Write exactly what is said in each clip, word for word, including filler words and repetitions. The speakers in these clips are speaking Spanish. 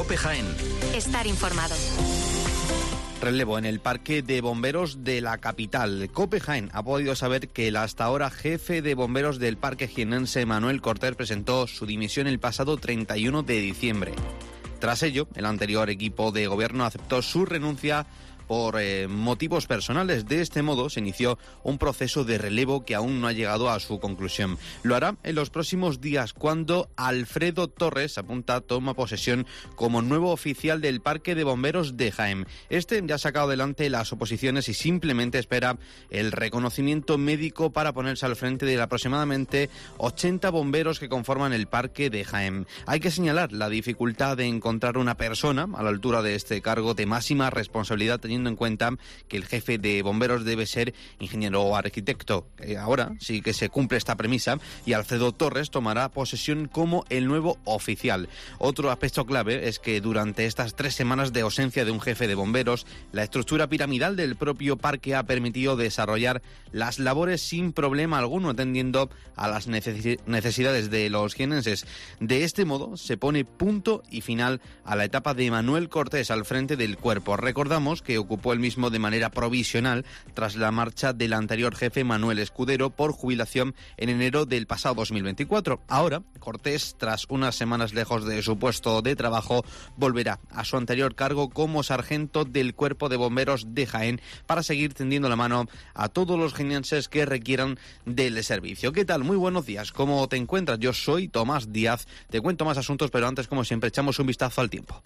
COPE Jaén. Estar informado. Relevo en el Parque de Bomberos de la capital. COPE Jaén ha podido saber que el hasta ahora jefe de bomberos del Parque jienense, Manuel Cortés, presentó su dimisión el pasado treinta y uno de diciembre. Tras ello, el anterior equipo de gobierno aceptó su renuncia por eh, motivos personales. De este modo se inició un proceso de relevo que aún no ha llegado a su conclusión. Lo hará en los próximos días, cuando Alfredo Torres, apunta, toma posesión como nuevo oficial del Parque de Bomberos de Jaén. Este ya ha sacado adelante las oposiciones y simplemente espera el reconocimiento médico para ponerse al frente de aproximadamente ochenta bomberos que conforman el Parque de Jaén. Hay que señalar la dificultad de encontrar una persona a la altura de este cargo de máxima responsabilidad, teniendo en cuenta que el jefe de bomberos debe ser ingeniero o arquitecto. Eh, ahora sí que se cumple esta premisa y Alfredo Torres tomará posesión como el nuevo oficial. Otro aspecto clave es que durante estas tres semanas de ausencia de un jefe de bomberos, la estructura piramidal del propio parque ha permitido desarrollar las labores sin problema alguno, atendiendo a las necesidades de los jienenses. De este modo se pone punto y final a la etapa de Manuel Cortés al frente del cuerpo. Recordamos que ocupó el mismo de manera provisional tras la marcha del anterior jefe, Manuel Escudero, por jubilación en enero del pasado dos mil veinticuatro. Ahora, Cortés, tras unas semanas lejos de su puesto de trabajo, volverá a su anterior cargo como sargento del Cuerpo de Bomberos de Jaén para seguir tendiendo la mano a todos los jienenses que requieran del servicio. ¿Qué tal? Muy buenos días. ¿Cómo te encuentras? Yo soy Tomás Díaz. Te cuento más asuntos, pero antes, como siempre, echamos un vistazo al tiempo.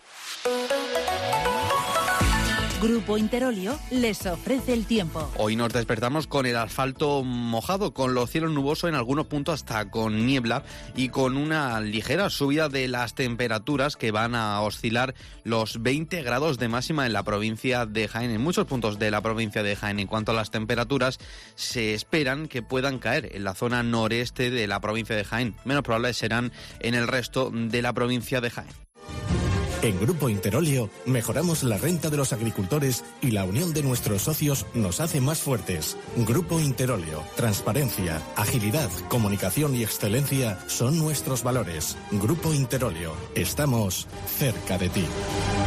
Grupo Interolio les ofrece el tiempo. Hoy nos despertamos con el asfalto mojado, con los cielos nubosos en algunos puntos hasta con niebla y con una ligera subida de las temperaturas que van a oscilar los veinte grados de máxima en la provincia de Jaén, en muchos puntos de la provincia de Jaén. En cuanto a las temperaturas, se esperan que puedan caer en la zona noreste de la provincia de Jaén. Menos probables serán en el resto de la provincia de Jaén. En Grupo Interolio mejoramos la renta de los agricultores y la unión de nuestros socios nos hace más fuertes. Grupo Interolio, transparencia, agilidad, comunicación y excelencia son nuestros valores. Grupo Interolio, estamos cerca de ti.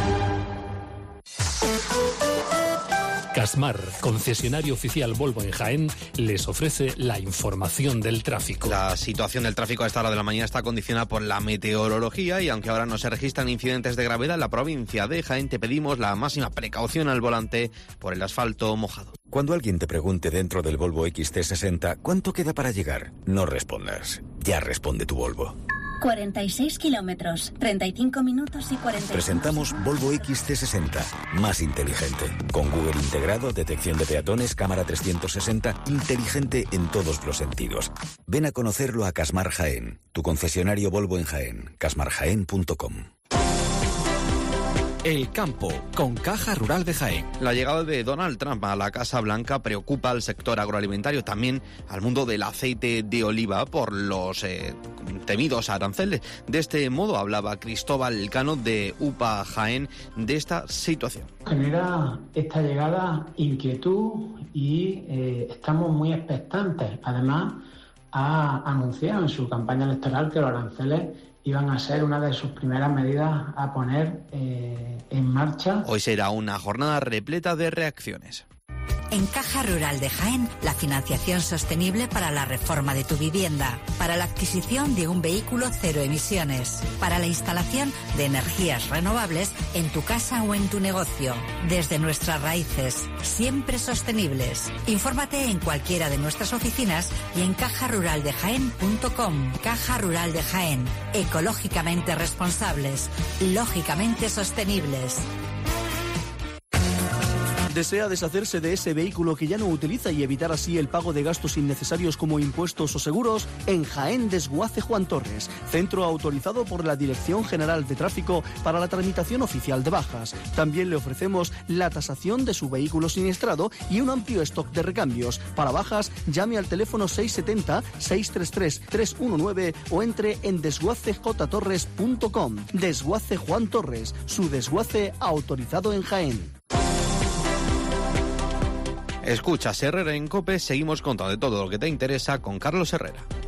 Casmar, concesionario oficial Volvo en Jaén, les ofrece la información del tráfico. La situación del tráfico a esta hora de la mañana está condicionada por la meteorología y aunque ahora no se registran incidentes de gravedad en la provincia de Jaén, te pedimos la máxima precaución al volante por el asfalto mojado. Cuando alguien te pregunte dentro del Volvo X C sesenta ¿cuánto queda para llegar? No respondas. Ya responde tu Volvo. cuarenta y seis kilómetros, treinta y cinco minutos y cuarenta y cinco. Presentamos Volvo X C sesenta, más inteligente. Con Google integrado, detección de peatones, cámara trescientos sesenta, inteligente en todos los sentidos. Ven a conocerlo a Casmar Jaén, tu concesionario Volvo en Jaén, casmar jaén punto com. El campo, con Caja Rural de Jaén. La llegada de Donald Trump a la Casa Blanca preocupa al sector agroalimentario, también al mundo del aceite de oliva por los eh, temidos aranceles. De este modo hablaba Cristóbal Cano de U P A Jaén de esta situación. Genera esta llegada inquietud y eh, estamos muy expectantes. Además, ha anunciado en su campaña electoral que los aranceles iban a ser una de sus primeras medidas a poner eh, en marcha. Hoy será una jornada repleta de reacciones. En Caja Rural de Jaén, la financiación sostenible para la reforma de tu vivienda, para la adquisición de un vehículo cero emisiones, para la instalación de energías renovables en tu casa o en tu negocio. Desde nuestras raíces, siempre sostenibles. Infórmate en cualquiera de nuestras oficinas y en caja rural de jaén punto com. Caja Rural de Jaén, ecológicamente responsables, lógicamente sostenibles. ¿Desea deshacerse de ese vehículo que ya no utiliza y evitar así el pago de gastos innecesarios como impuestos o seguros? En Jaén Desguace Juan Torres, centro autorizado por la Dirección General de Tráfico para la tramitación oficial de bajas. También le ofrecemos la tasación de su vehículo siniestrado y un amplio stock de recambios. Para bajas, llame al teléfono seis siete cero, seis tres tres, tres uno nueve o entre en desguace j torres punto com. Desguace Juan Torres, su desguace autorizado en Jaén. Escuchas Herrera en COPE, seguimos contando de todo lo que te interesa con Carlos Herrera.